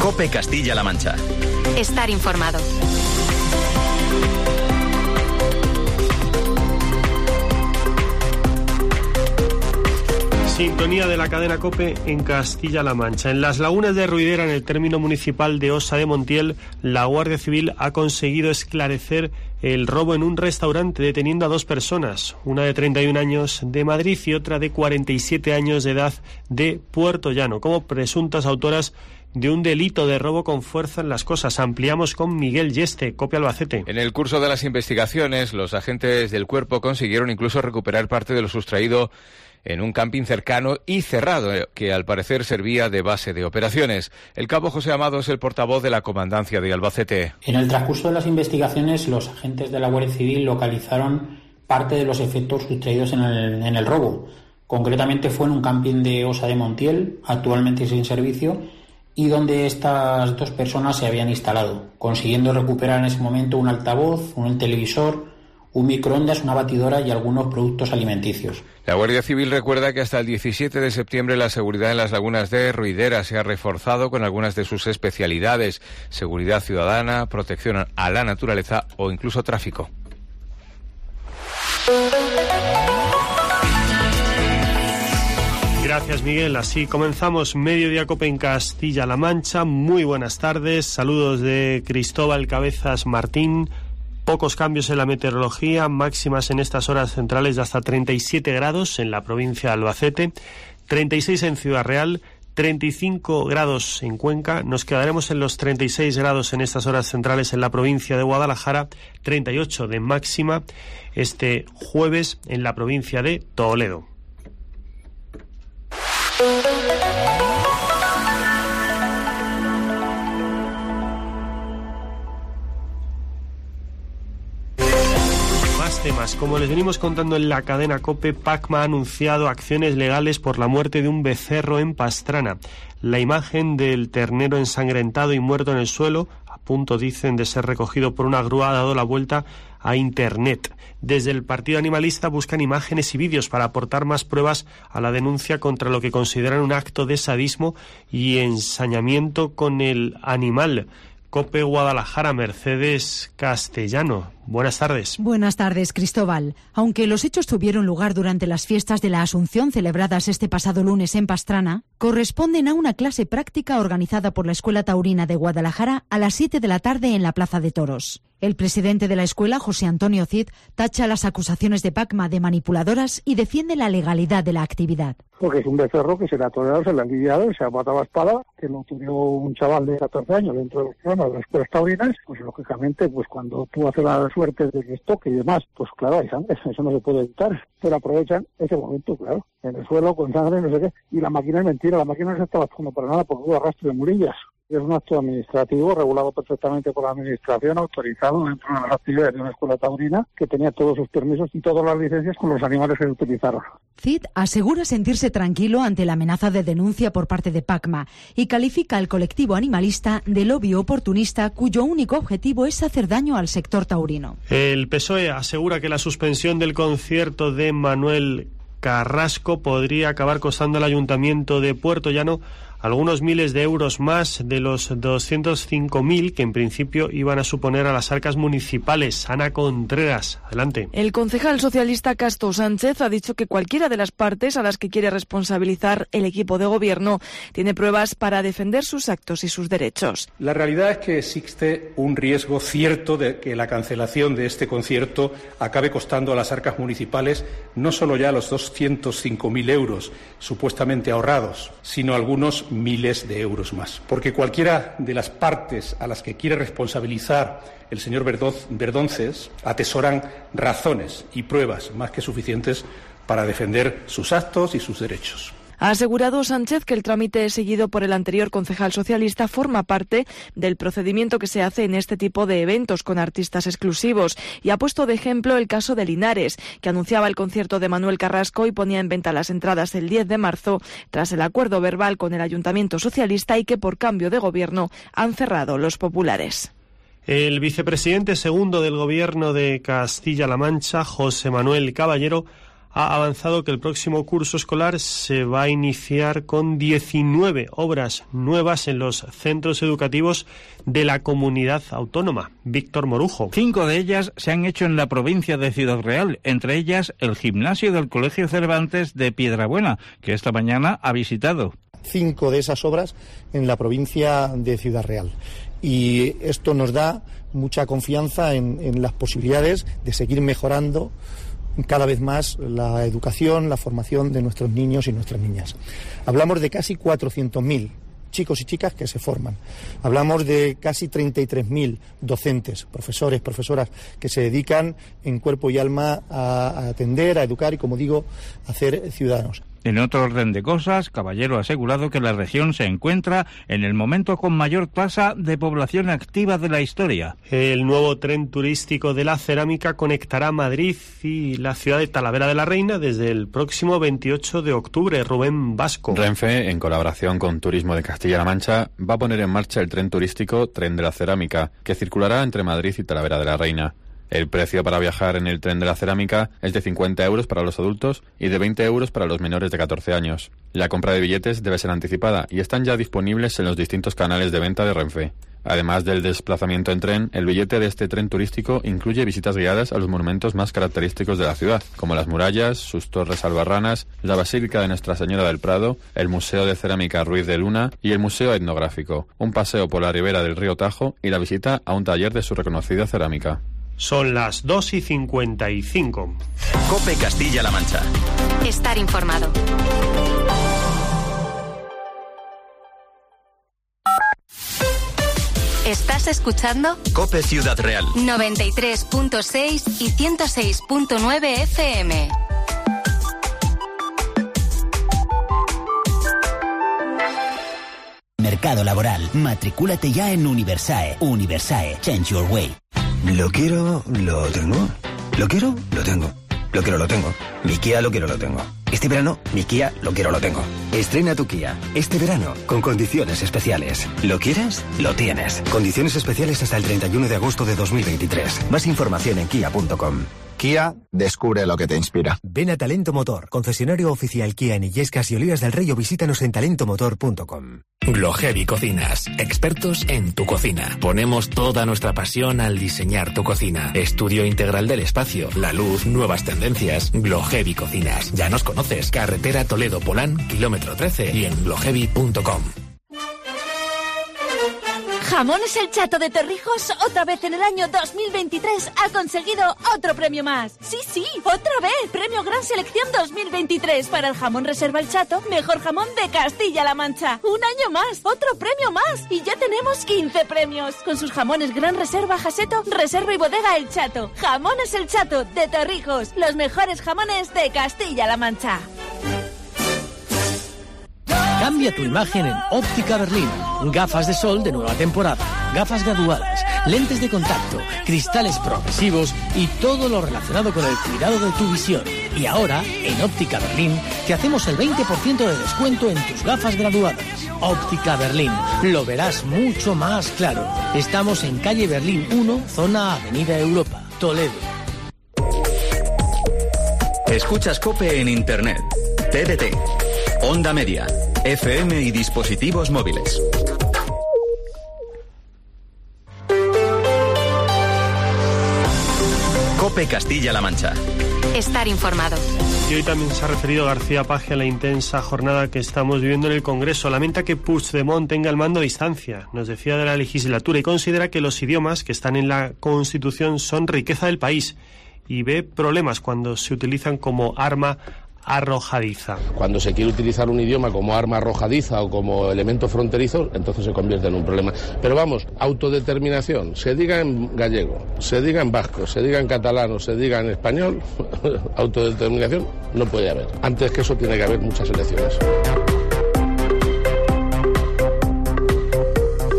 COPE Castilla-La Mancha. Estar informado. Sintonía de la cadena COPE en Castilla-La Mancha. En las lagunas de Ruidera, en el término municipal de Osa de Montiel, la Guardia Civil ha conseguido esclarecer el robo en un restaurante, deteniendo a 2 personas, una de 31 años de Madrid y otra de 47 años de edad de Puerto Llano, como presuntas autoras de un delito de robo con fuerza en Las Cosas. Ampliamos con Miguel Yeste, COPE Albacete. En el curso de las investigaciones, los agentes del cuerpo consiguieron incluso recuperar parte de lo sustraído en un camping cercano y cerrado, que al parecer servía de base de operaciones. El cabo José Amado es el portavoz de la Comandancia de Albacete. En el transcurso de las investigaciones, los agentes de la Guardia Civil localizaron parte de los efectos sustraídos en el robo. Concretamente fue en un camping de Osa de Montiel, actualmente sin servicio, y donde estas 2 personas se habían instalado, consiguiendo recuperar en ese momento un altavoz, un televisor, un microondas, una batidora y algunos productos alimenticios. La Guardia Civil recuerda que hasta el 17 de septiembre la seguridad en las lagunas de Ruidera se ha reforzado con algunas de sus especialidades: seguridad ciudadana, protección a la naturaleza o incluso tráfico. Gracias, Miguel. Así comenzamos Mediodía COPE en Castilla-La Mancha. Muy buenas tardes. Saludos de Cristóbal Cabezas Martín. Pocos cambios en la meteorología, máximas en estas horas centrales de hasta 37 grados en la provincia de Albacete, 36 en Ciudad Real, 35 grados en Cuenca. Nos quedaremos en los 36 grados en estas horas centrales en la provincia de Guadalajara, 38 de máxima este jueves en la provincia de Toledo. Temas. Como les venimos contando en la cadena COPE, Pacma ha anunciado acciones legales por la muerte de un becerro en Pastrana. La imagen del ternero ensangrentado y muerto en el suelo, a punto, dicen, de ser recogido por una grúa, ha dado la vuelta a Internet. Desde el Partido Animalista buscan imágenes y vídeos para aportar más pruebas a la denuncia contra lo que consideran un acto de sadismo y ensañamiento con el animal. COPE Guadalajara, Mercedes Castellano. Buenas tardes. Buenas tardes, Cristóbal. Aunque los hechos tuvieron lugar durante las fiestas de la Asunción celebradas este pasado lunes en Pastrana, corresponden a una clase práctica organizada por la Escuela Taurina de Guadalajara a las 7 de la tarde en la Plaza de Toros. El presidente de la escuela, José Antonio Cid, tacha las acusaciones de Pacma de manipuladoras y defiende la legalidad de la actividad. Porque es un becerro que se le ha toreado, se le ha lidiado, se ha matado a espada, que lo toreó un chaval de 14 años dentro de los programas de las escuelas taurinas. Pues lógicamente, pues cuando tú haces la suerte de que estoque y demás, pues claro, hay sangre, eso no se puede evitar. Pero aprovechan ese momento, claro, en el suelo, con sangre, no sé qué. Y la máquina es mentira, la máquina no se estaba haciendo para nada porque hubo arrastre de murillas. Es un acto administrativo regulado perfectamente por la administración, autorizado dentro de las actividades de una escuela taurina, que tenía todos sus permisos y todas las licencias con los animales que se utilizaron. Cid asegura sentirse tranquilo ante la amenaza de denuncia por parte de Pacma y califica al colectivo animalista de lobby oportunista cuyo único objetivo es hacer daño al sector taurino. El PSOE asegura que la suspensión del concierto de Manuel Carrasco podría acabar costando al Ayuntamiento de Puerto Llano algunos miles de euros más de los 205.000 que en principio iban a suponer a las arcas municipales. Ana Contreras, adelante. El concejal socialista Casto Sánchez ha dicho que cualquiera de las partes a las que quiere responsabilizar el equipo de gobierno tiene pruebas para defender sus actos y sus derechos. La realidad es que existe un riesgo cierto de que la cancelación de este concierto acabe costando a las arcas municipales no solo ya los 205.000 euros supuestamente ahorrados, sino algunos miles de euros más. Porque cualquiera de las partes a las que quiere responsabilizar el señor Verdonces atesoran razones y pruebas más que suficientes para defender sus actos y sus derechos. Ha asegurado Sánchez que el trámite seguido por el anterior concejal socialista forma parte del procedimiento que se hace en este tipo de eventos con artistas exclusivos y ha puesto de ejemplo el caso de Linares, que anunciaba el concierto de Manuel Carrasco y ponía en venta las entradas el 10 de marzo tras el acuerdo verbal con el Ayuntamiento socialista y que por cambio de gobierno han cerrado los populares. El vicepresidente segundo del Gobierno de Castilla-La Mancha, José Manuel Caballero, ha avanzado que el próximo curso escolar se va a iniciar con 19 obras nuevas en los centros educativos de la comunidad autónoma. Víctor Morujo. 5 de ellas se han hecho en la provincia de Ciudad Real, entre ellas el gimnasio del Colegio Cervantes de Piedrabuena, que esta mañana ha visitado. 5 de esas obras en la provincia de Ciudad Real. Y esto nos da mucha confianza en las posibilidades de seguir mejorando cada vez más la educación, la formación de nuestros niños y nuestras niñas. Hablamos de casi 400.000 chicos y chicas que se forman. Hablamos de casi 33.000 docentes, profesores, profesoras que se dedican en cuerpo y alma a atender, a educar y, como digo, a hacer ciudadanos. En otro orden de cosas, Caballero ha asegurado que la región se encuentra en el momento con mayor tasa de población activa de la historia. El nuevo tren turístico de la cerámica conectará Madrid y la ciudad de Talavera de la Reina desde el próximo 28 de octubre. Rubén Vasco. Renfe, en colaboración con Turismo de Castilla-La Mancha, va a poner en marcha el tren turístico Tren de la Cerámica, que circulará entre Madrid y Talavera de la Reina. El precio para viajar en el tren de la cerámica es de 50 euros para los adultos y de 20 euros para los menores de 14 años. La compra de billetes debe ser anticipada y están ya disponibles en los distintos canales de venta de Renfe. Además del desplazamiento en tren, el billete de este tren turístico incluye visitas guiadas a los monumentos más característicos de la ciudad, como las murallas, sus torres albarranas, la Basílica de Nuestra Señora del Prado, el Museo de Cerámica Ruiz de Luna y el Museo Etnográfico, un paseo por la ribera del río Tajo y la visita a un taller de su reconocida cerámica. Son las 2:55. COPE Castilla-La Mancha. Estar informado. ¿Estás escuchando? COPE Ciudad Real. 93.6 y 106.9 FM. Mercado laboral. Matricúlate ya en Universae. Universae. Change your way. Lo quiero, lo tengo. Lo quiero, lo tengo. Lo quiero, lo tengo. Mi Kia lo quiero, lo tengo. Este verano, mi Kia lo quiero, lo tengo. Estrena tu Kia este verano con condiciones especiales. ¿Lo quieres? Lo tienes. Condiciones especiales hasta el 31 de agosto de 2023. Más información en kia.com. Kia, descubre lo que te inspira. Ven a Talento Motor, concesionario oficial Kia en Illescas y Olivas del Rey, o visítanos en talentomotor.com. Glohevi Cocinas, expertos en tu cocina. Ponemos toda nuestra pasión al diseñar tu cocina. Estudio integral del espacio, la luz, nuevas tendencias. Glohevi Cocinas. Ya nos conoces. Carretera Toledo-Polán, kilómetro 13 y en glohevi.com. Jamones El Chato de Torrijos, otra vez en el año 2023, ha conseguido otro premio más. Sí, otra vez. Premio Gran Selección 2023 para el jamón Reserva El Chato, mejor jamón de Castilla-La Mancha. Un año más, otro premio más. Y ya tenemos 15 premios. Con sus jamones Gran Reserva Jaseto, Reserva y Bodega El Chato. Jamones El Chato de Torrijos, los mejores jamones de Castilla-La Mancha. Cambia tu imagen en Óptica Berlín. Gafas de sol de nueva temporada, gafas graduadas, lentes de contacto, cristales progresivos y todo lo relacionado con el cuidado de tu visión. Y ahora, en Óptica Berlín, te hacemos el 20% de descuento en tus gafas graduadas. Óptica Berlín, lo verás mucho más claro. Estamos en calle Berlín 1, zona Avenida Europa, Toledo. Escuchas COPE en Internet, TDT, Onda Media, FM y dispositivos móviles. COPE Castilla-La Mancha. Estar informado. Y hoy también se ha referido García Page a la intensa jornada que estamos viviendo en el Congreso. Lamenta que Puigdemont tenga el mando a distancia, nos decía, de la legislatura, y considera que los idiomas que están en la Constitución son riqueza del país y ve problemas cuando se utilizan como arma arrojadiza. Cuando se quiere utilizar un idioma como arma arrojadiza o como elemento fronterizo, entonces se convierte en un problema. Pero vamos, autodeterminación, se diga en gallego, se diga en vasco, se diga en catalán o se diga en español, autodeterminación no puede haber. Antes que eso tiene que haber muchas elecciones.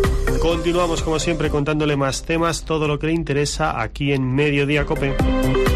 Continuamos como siempre contándole más temas, todo lo que le interesa aquí en Mediodía COPE.